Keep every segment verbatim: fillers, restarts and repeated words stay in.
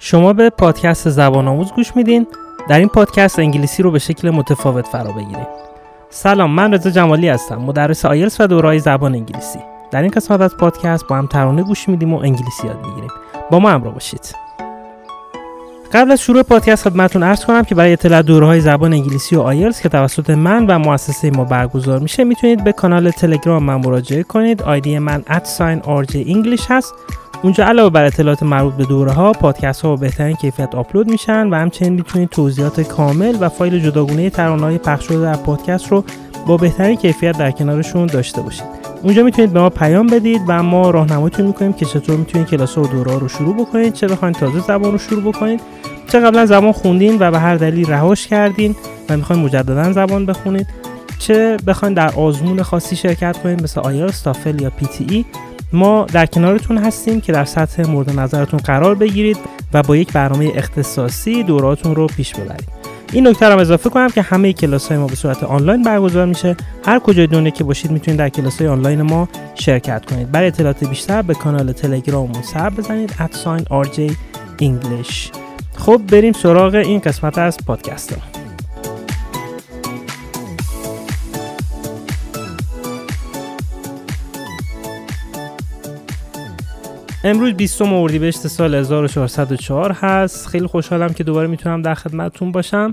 شما به پادکست زبان آموز گوش میدین. در این پادکست انگلیسی رو به شکل متفاوت فرا بگیرید. سلام، من رضا جمالی هستم، مدرس آیلتس و دوره‌های زبان انگلیسی. در این قسمت از پادکست با هم ترانه گوش میدیم و انگلیسی یاد میگیریم. با ما همراه باشید. قبل از شروع پادکست خدمتتون عرض کنم که برای اطلاع دوره‌های زبان انگلیسی و آیلتس که توسط من و مؤسسه ما برگزار میشه، میتونید به کانال تلگرام من مراجعه کنید. آیدی من ات ساین آر جی انگلیش هست. اونجا علاوه بر اطلاعات مربوط به دوره‌ها، پادکست‌ها با بهترین کیفیت آپلود میشن و همچنین میتونید توضیحات کامل و فایل جداگانه ترانه‌های پخش شده در پادکست رو با بهترین کیفیت در کنارشون داشته باشید. اونجا میتونید به ما پیام بدید و ما راهنماییتون میکنیم که چطور میتونید کلاس‌ها و دوره‌ها رو شروع بکنید، چه بخواید تازه زبان رو شروع بکنید، چه قبلا زبان خوندین و به هر دلیل رهاش کردین و میخواین مجددا زبان بخونید، چه بخواید در آزمون خاصی شرکت کنید مثل آیلتس، تافل یا پی تی ای. ما در کنارتون هستیم که در سطح مورد نظرتون قرار بگیرید و با یک برنامه اختصاصی دوراتون رو پیش ببرید. این نکته رو هم اضافه کنم که همه کلاس‌های ما به صورت آنلاین برگزار میشه. هر کجای دنیا که باشید میتونید در کلاس‌های آنلاین ما شرکت کنید. برای اطلاعات بیشتر به کانال تلگراممون سر بزنید ات ساین آر جی انگلیش. خب بریم سراغ این قسمت از پادکست. امروز بیستم اردیبهشت سال هزار و چهارصد و چهار هست. خیلی خوشحالم که دوباره میتونم در خدمتتون باشم.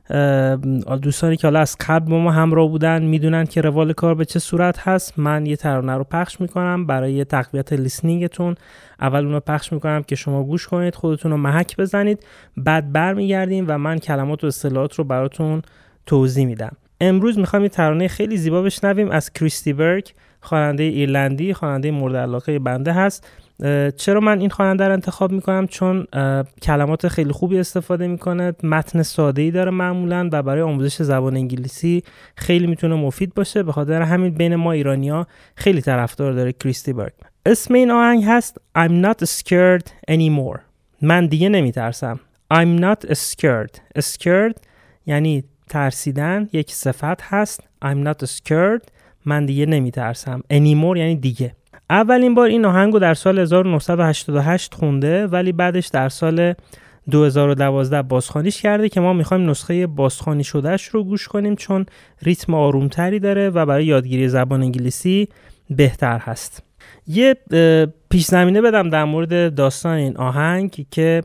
دوستانی که حالا از قبل با ما همراه بودن میدونن که روال کار به چه صورت هست. من یه ترانه رو پخش میکنم برای تقویت لیسنینگتون. اول اون رو پخش میکنم که شما گوش کنید، خودتون رو محک بزنید، بعد برمیگردیم و من کلمات و اصطلاحات رو براتون توضیح میدم. امروز میخوام یه ترانه خیلی زیبا بشنویم از کریستی برگ، خواننده ایرلندی، خواننده مورد علاقه بنده هست. چرا من این خواننده رو انتخاب میکنم؟ چون کلمات خیلی خوبی استفاده میکنه، متن ساده‌ای داره معمولاً و برای آموزش زبان انگلیسی خیلی میتونه مفید باشه. به خاطر همین بین ما ایرانی‌ها خیلی طرفدار داره کریستی برگ. اسم این آهنگ هست I'm not scared anymore. من دیگه نمیترسم. I'm not scared. Scared یعنی ترسیدن، یک صفت هست. I'm not scared. من دیگه نمیترسم. Anymore یعنی دیگه. اولین بار این آهنگو در سال هزار و نهصد و هشتاد و هشت خونده، ولی بعدش در سال دو هزار و دوازده بازخوانیش کرده که ما میخوایم نسخه بازخوانی شدهش رو گوش کنیم چون ریتم آرومتری داره و برای یادگیری زبان انگلیسی بهتر هست. یه پیش زمینه بدم در مورد داستان این آهنگ که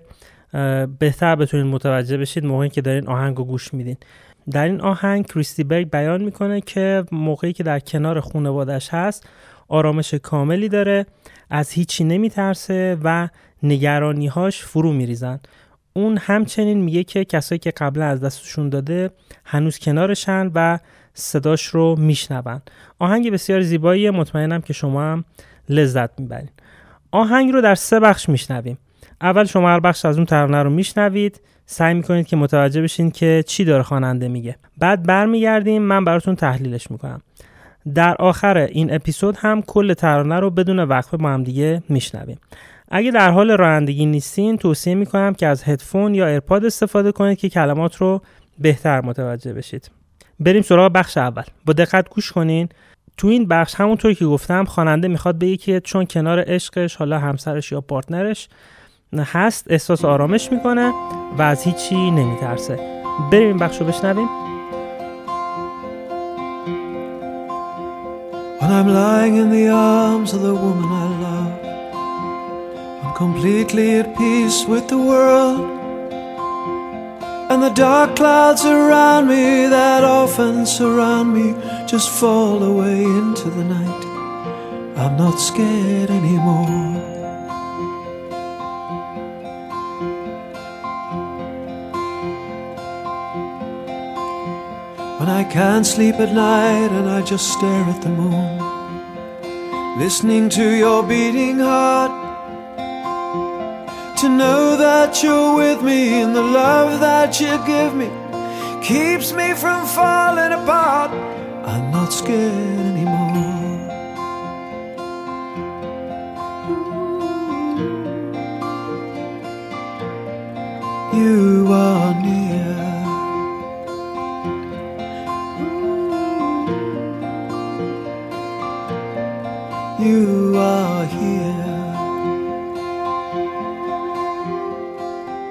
بهتر بتونید متوجه بشید موقعی که دارین آهنگو گوش میدین. در این آهنگ کریستی برگ بیان میکنه که موقعی که در کنار خانواده‌اش هست آرامش کاملی داره، از هیچی نمیترسه و نگرانی‌هاش فرو میریزن. اون همچنین میگه که کسایی که قبلا از دستشون داده هنوز کنارشن و صداش رو میشنون. آهنگ بسیار زیباییه، مطمئنم که شما هم لذت میبرین. آهنگ رو در سه بخش میشنویم. اول شما هر بخش از اون ترانه رو میشنوید، سعی میکنید که متوجه بشین که چی داره خواننده میگه. بعد برمیگردیم، من براتون تحلیلش میکنم. در آخر این اپیزود هم کل ترانه رو بدون وقفه با هم دیگه میشنویم. اگه در حال رانندگی نیستین توصیه میکنم که از هدفون یا ایرپاد استفاده کنید که کلمات رو بهتر متوجه بشید. بریم سراغ بخش اول. با دقت گوش کنین. تو این بخش همونطوری که گفتم خواننده میخواد بگه که چون کنار عشقش، حالا همسرش یا پارتنرش هست، احساس آرامش میکنه و از هیچی نمیترسه. بریم این بخش رو بشنویم. When I'm lying in the arms of the woman I love, I'm completely at peace with the world. And the dark clouds around me that often surround me just fall away into the night. I'm not scared anymore. When I can't sleep at night and I just stare at the moon, listening to your beating heart, to know that you're with me and the love that you give me keeps me from falling apart. I'm not scared anymore. You are near. You are here.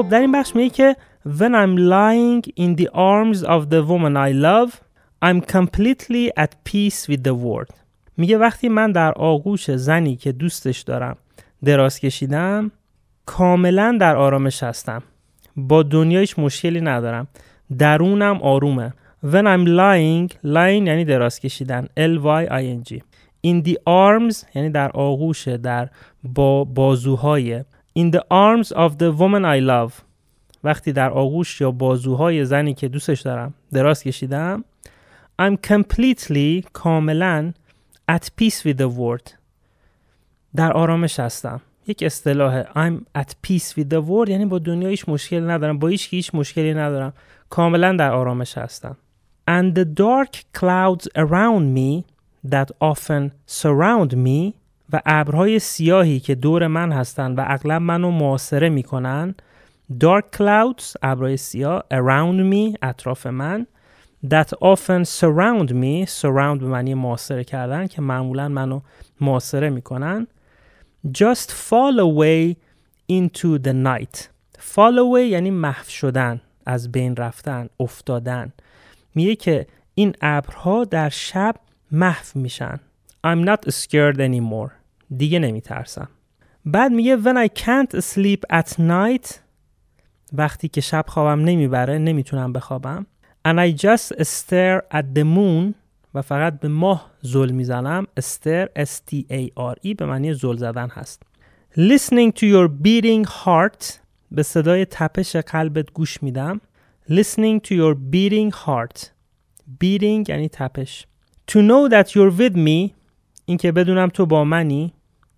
خب در این بخش میگه که when I'm lying in the arms of the woman I love I'm completely at peace with the world. میگه وقتی من در آغوش زنی که دوستش دارم دراز کشیدم کاملا در آرامش هستم. با دنیایش مشکلی ندارم. درونم آرومه. When I'm lying, lying یعنی دراز کشیدن. L Y I N G. In the arms یعنی در آغوش، در با بازوهای. In the arms of the woman I love. وقتی در آغوش یا بازوهای زنی که دوستش دارم دراز کشیدم I'm completely کاملا at peace with the world. در آرامش هستم. یک اصطلاح I'm at peace with the world یعنی با دنیا هیچ مشکلی ندارم، با هیچ هیچ مشکلی ندارم، کاملا در آرامش هستم. And the dark clouds around me that often surround me و ابرهای سیاهی که دور من هستن و اغلب منو محاصره میکنن. Dark clouds ابرهای سیاه around me اطراف من that often surround me surround به معنی محاصره کردن که معمولا منو محاصره میکنن. Just fall away into the night. Fall away یعنی محو شدن، از بین رفتن، افتادن. میگه که این ابرها در شب محو میشن. I'm not scared anymore. دیگه نمیترسم. بعد میگه when I can't sleep at night وقتی که شب خوابم نمیبره، نمیتونم بخوابم. And I just stare at the moon و فقط به ماه زل میزنم. Stare S T A R E به معنی زل زدن هست. Listening to your beating heart به صدای تپش قلبت گوش میدم. Listening to your beating heart. Beating یعنی تپش. To know that you're with me این که بدونم تو با منی.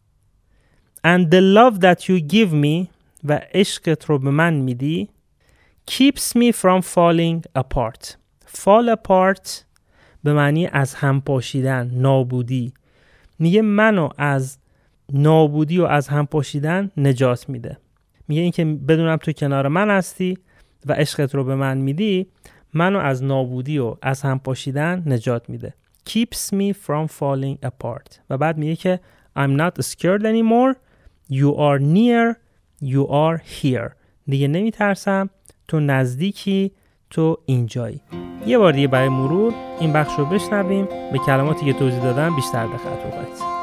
And the love that you give me و عشقت رو به من میدی. Keeps me from falling apart. Fall apart به معنی از هم پاشیدن، نابودی. میگه منو از نابودی و از هم پاشیدن نجات میده. میگه این که بدونم تو کنار من هستی و عشقت رو به من میدی منو از نابودی و از هم پاشیدن نجات میده. Keeps me from falling apart. و بعد میگه که I'm not scared anymore. You are near. You are here. دیگه نمیترسم. تو نزدیکی. تو اینجایی. یه بار دیگه برای مرور این بخش رو بشنویم، به کلماتی که توضیح دادم بیشتر دقت بکنید.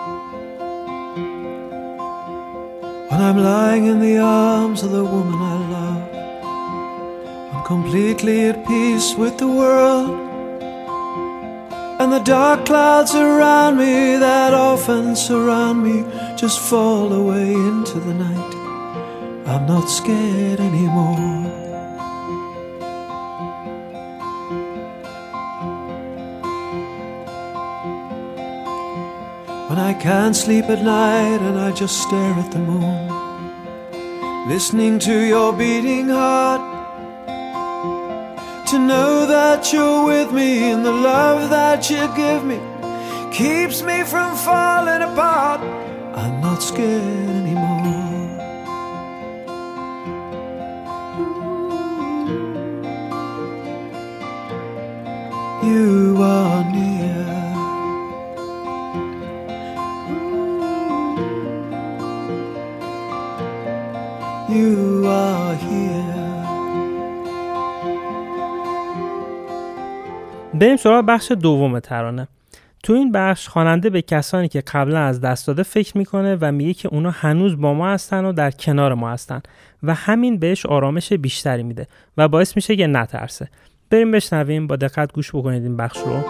When I'm lying in the arms of the woman I love, I'm completely at peace with the world. And the dark clouds around me that often surround me just fall away into the night. I'm not scared anymore. When I can't sleep at night and I just stare at the moon, listening to your beating heart, to know that you're with me and the love that you give me keeps me from falling apart. I'm not scared anymore. You are near. You are here. بریم سراغ بخش دوم ترانه. تو این بخش خواننده به کسانی که قبلا از دست داده فکر میکنه و میگه که اونا هنوز با ما هستن و در کنار ما هستن و همین بهش آرامش بیشتری میده و باعث میشه که نترسه. بریم بشنویم، با دقت گوش بکنید این بخش رو.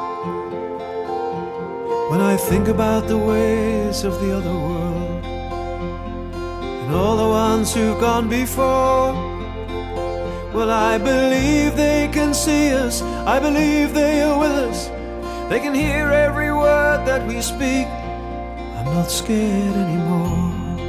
When I think about the ways of the other world and all the ones who've gone before, well, I believe they can see us. I believe they are with us. They can hear every word that we speak. I'm not scared anymore.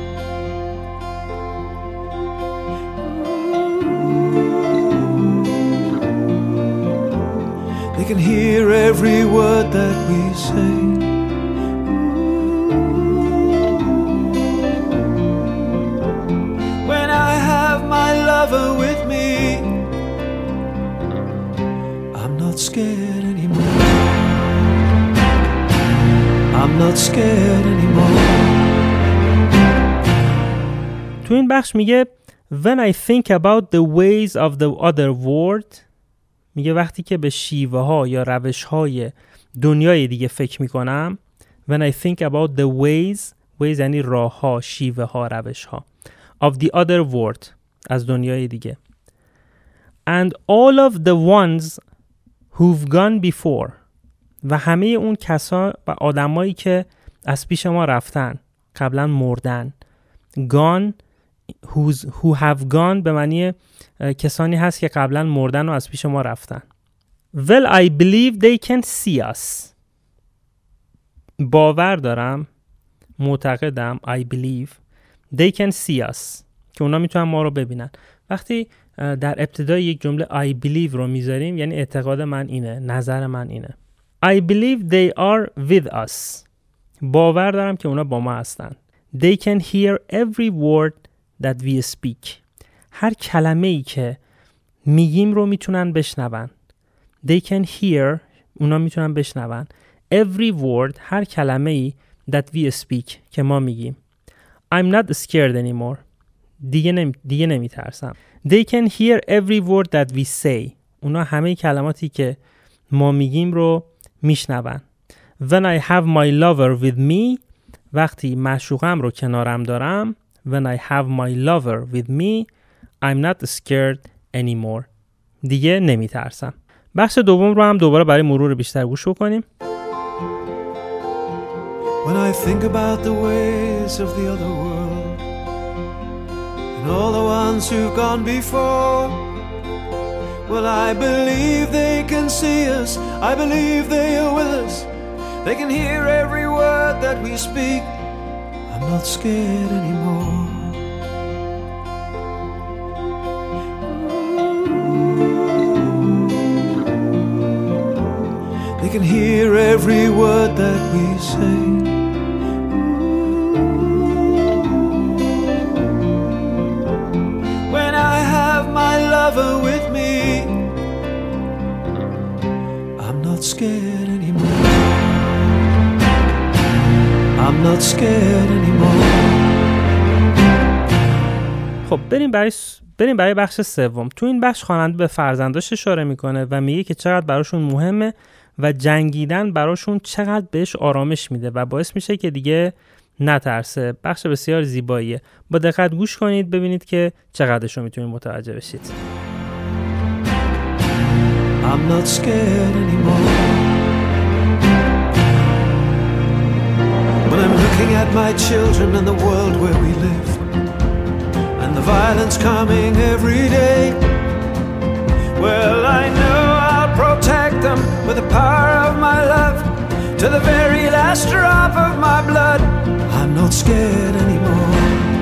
They can hear every word that we say. When I have my lover with me, I'm not scared anymore. I'm not scared anymore. تو این بخش میگه When I think about the ways of the other world، میگه وقتی که به شیوه ها یا روش های دنیای دیگه فکر میکنم. When I think about the ways، ways یعنی راه ها، شیوه ها، روش ها. Of the other world، از دنیای دیگه. And all of the ones who've gone before، و همه اون کسا و آدمایی که از پیش ما رفتن، قبلا مردن. Gone، who's, who have gone به معنی کسانی هست که قبلا مردن و از پیش ما رفتن. Well, I believe they can see us. باور دارم، معتقدم، I believe they can see us، که اونا میتونن ما رو ببینن. وقتی در ابتدای یک جمله I believe رو میذاریم یعنی اعتقاد من اینه، نظر من اینه. I believe they are with us. باور دارم که اونا با ما هستن. They can hear every word that we speak. هر کلمه‌ای که میگیم رو میتونن بشنون. They can hear، اونا میتونن بشنون. Every word، هر کلمه‌ای that we speak که ما میگیم. I'm not scared anymore. دیگه نمی دیگه نمیترسم. They can hear every word that we say. اونا همه کلماتی که ما میگیم رو میشنون. When I have my lover with me، وقتی معشوقم رو کنارم دارم. When I have my lover with me I'm not scared anymore. دیگه نمیترسم. بخش دوم رو هم دوباره برای مرور بیشتر گوش بکنیم. When I think about the ways of the other world and all the ones who've gone before, well, I believe they can see us. I believe they are with us. They can hear every word that we speak. I'm not scared anymore. They can hear every word that we say. When I have my lover with me, I'm not scared anymore. I'm not scared anymore. خب بریم برای بریم برای بخش سوم. تو این بخش خواننده به فرزنداش اشاره میکنه و میگه که چقدر براشون مهمه و جنگیدن براشون چقدر بهش آرامش میده و باعث میشه که دیگه نترسه. بخش بسیار زیباییه. با دقت گوش کنید ببینید که چقدرش رو میتونید متوجه بشید. I'm not scared anymore. When I'm looking at my children and the world where we live and the violence coming every day, well, I know I'll protect them with the power of my love to the very last drop of my blood. I'm not scared anymore.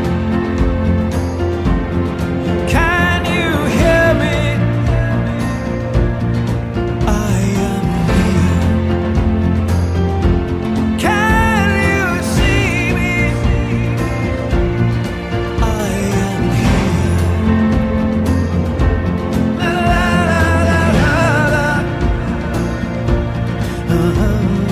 Can you hear me? I am here. Can you see me? I am here. La la la la la. Uh-huh.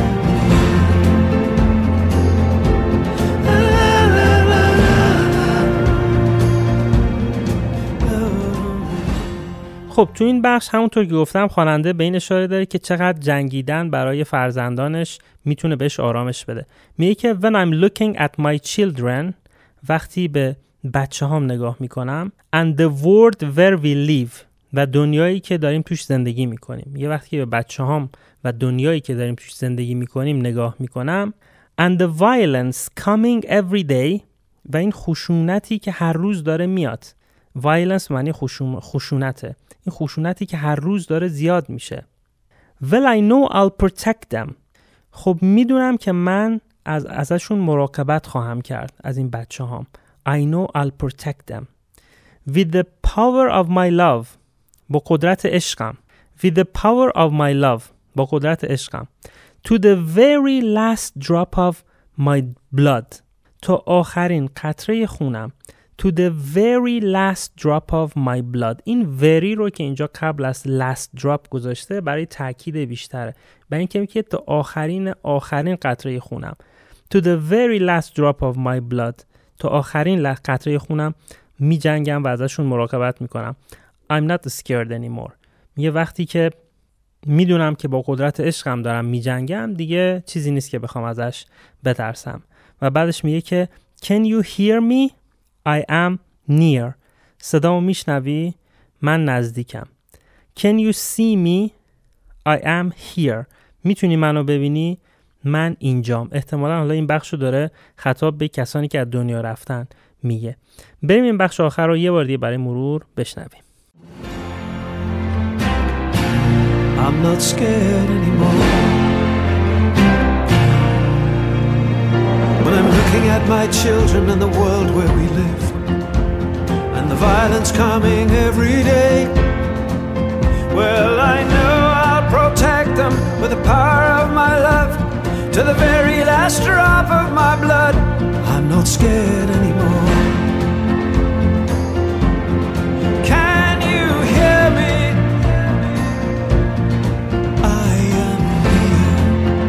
خب تو این بخش همونطور که گفتم خواننده به این اشاره داره که چقدر جنگیدن برای فرزندانش میتونه بهش آرامش بده. میگه که when I'm looking at my children، وقتی به بچه هام نگاه میکنم، and the world where we live، و دنیایی که داریم توش زندگی میکنیم. یه وقتی به بچه هام و دنیایی که داریم توش زندگی میکنیم نگاه میکنم، and the violence coming every day، و این خشونتی که هر روز داره میاد. violence معنی خشون... خشونته. این خشونتی که هر روز داره زیاد میشه. well I know I'll protect them، خب میدونم که من از ازشون مراقبت خواهم کرد، از این بچه هام. I know I'll protect them with the power of my love، با قدرت عشقم. with the power of my love، با قدرت عشقم. to the very last drop of my blood، تا آخرین قطره خونم. to the very last drop of my blood. این very رو که اینجا قبل از last drop گذاشته برای تاکید بیشتره، برای اینکه میگه تا آخرین آخرین قطره خونم. to the very last drop of my blood، تا آخرین قطره خونم میجنگم و ازشون مراقبت میکنم. I'm not scared anymore. میگه وقتی که میدونم که با قدرت عشقم دارم میجنگم دیگه چیزی نیست که بخوام ازش بترسم. و بعدش میگه که Can you hear me? I am near. صدامو میشنوی؟ من نزدیکم. Can you see me? I am here. میتونی منو ببینی؟ من اینجام. احتمالا حالا این بخشو داره خطاب به کسانی که از دنیا رفتن میگه. بریم این بخش آخر رو یه بار دیگه برای مرور بشنویم. I'm not scared anymore. When I'm looking at my children and the world where we live, and the violence coming every day, well, I know I'll protect them with the power of my love, to the very last drop of my blood. I'm not scared anymore. Can you hear me? I am here.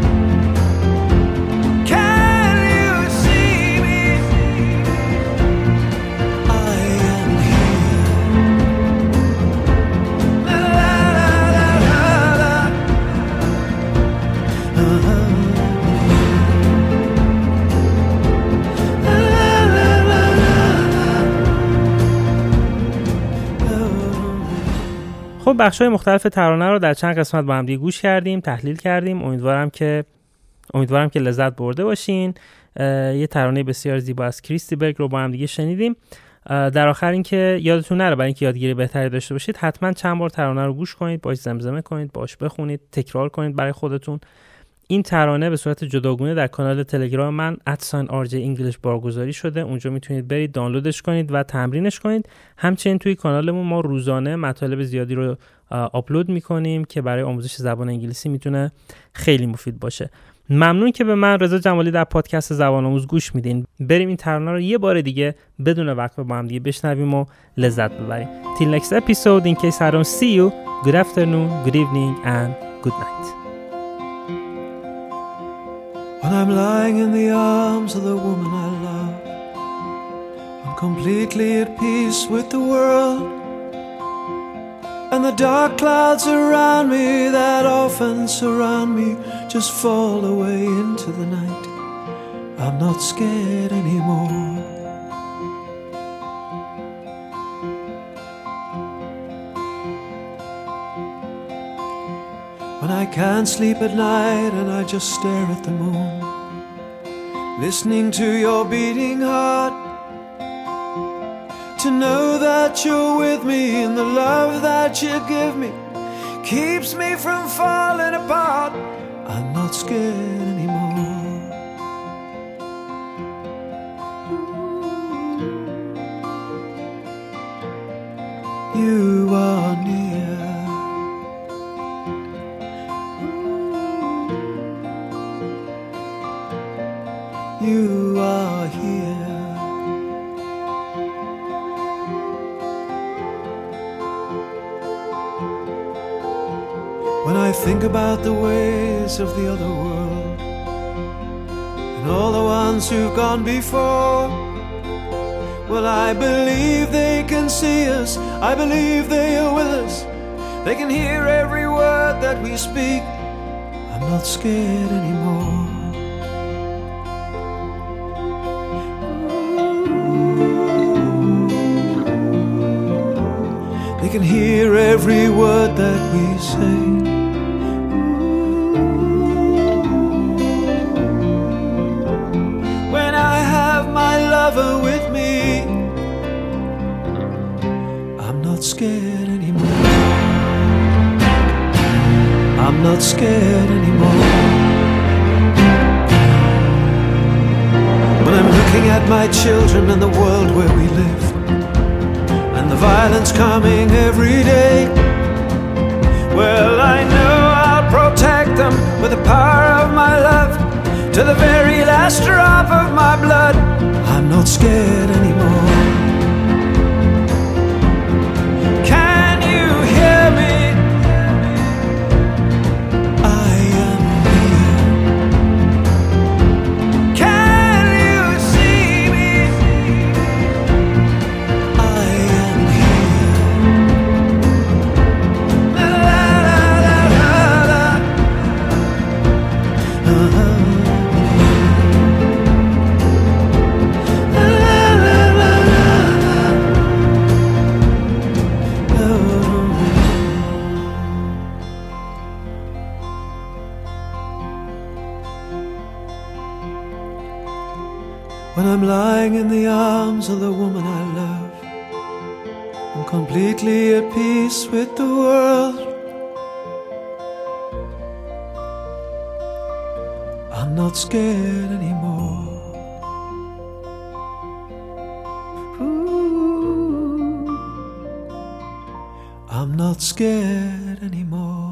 Can you see me? I am here. La la la la la. Uh-huh. خب بخش‌های مختلف ترانه رو در چند قسمت با هم دیگه گوش کردیم، تحلیل کردیم. امیدوارم که امیدوارم که لذت برده باشین. یه ترانه بسیار زیبا از کریستی برگ رو با هم دیگه شنیدیم. در آخر این که یادتون نره برای اینکه یادگیری بهتری داشته باشید حتما چند بار ترانه رو گوش کنید، باهاش زمزمه کنید، باهاش بخونید، تکرار کنید برای خودتون. این ترانه به صورت جداگونه در کانال تلگرام من ات آر جی انگلیش بارگذاری شده. اونجا میتونید برید دانلودش کنید و تمرینش کنید. همچنین توی کانالمون ما روزانه مطالب زیادی رو آپلود میکنیم که برای آموزش زبان انگلیسی میتونه خیلی مفید باشه. ممنون که به من رضا جمالی در پادکست زبان آموز گوش میدین. بریم این ترانه رو یه بار دیگه بدون وقفه با هم دیگه بشنویم و لذت ببریم. Till next episode, in case I don't see you, good afternoon, good evening and good night. When I'm lying in the arms of the woman I love, I'm completely at peace with the world, and the dark clouds around me that often surround me just fall away into the night. I'm not scared anymore. When I can't sleep at night and I just stare at the moon, listening to your beating heart, to know that you're with me and the love that you give me keeps me from falling apart. I'm not scared anymore. You are near. You are here. When I think about the ways of the other world and all the ones who've gone before, well, I believe they can see us. I believe they are with us. They can hear every word that we speak. I'm not scared anymore. They can hear every word that we say. When I have my lover with me, I'm not scared anymore. I'm not scared anymore. When I'm looking at my children and the world where we live, and the violence coming every day, well, I know I'll protect them with the power of my love, to the very last drop of my blood. I'm not scared anymore. Can you hear me? I am here. Can you see me? I I'm lying in the arms of the woman I love. I'm completely at peace with the world. I'm not scared anymore. Ooh, I'm not scared anymore.